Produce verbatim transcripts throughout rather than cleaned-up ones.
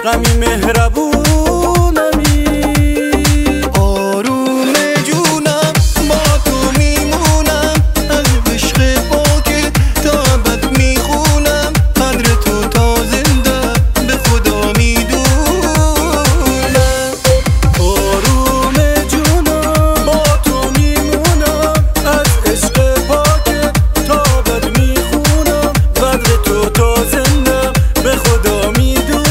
عشقمی مهربونمی، آروم جونم با تو میمونم، از عشق پاکت تا ابد میخونم، قدر تو تا زنده به خدا میدونم. آروم جونم با تو میمونم، از عشق پاکت تا ابد میخونم، قدر تو تا زنده به خدا میدونم.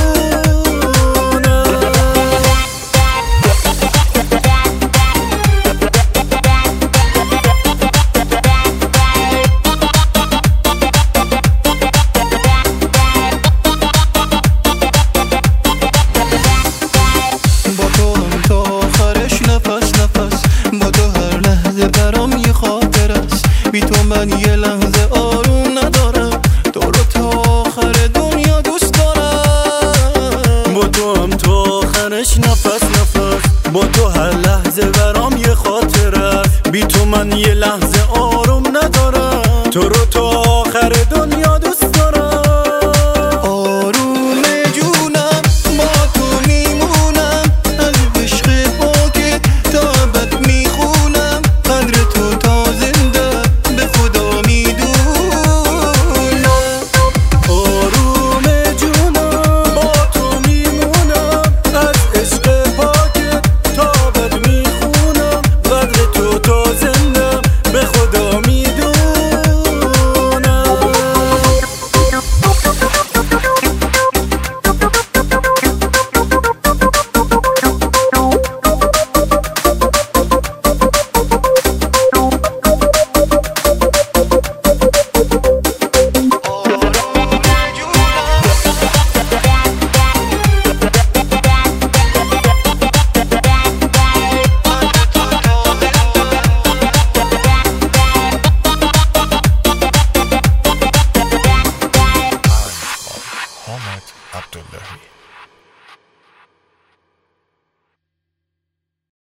با تو هم تا آخرش نفس نفس، با تو هر لحظه برام یه خاطر است، بی تو من یه لحظه آروم ندارم، تو رو تا آخر دنیا دوست دارم. با تو هم تا آخرش نفس نفس، با تو هر لحظه برام یه خاطر است، بی تو من یه لحظه آروم ندارم، تو رو تا آخر دنیا دوست دارم. آروم جونم با تو میمونم، از عشق پاکت تا ابد میخونم، قدر تو تا زنده به خدا میدونم. آروم جونم با تو میمونم، از عشق پاکت تا ابد میخونم، قدر تو تا زنده به خدا میدونم. Ahmed Abdullahi.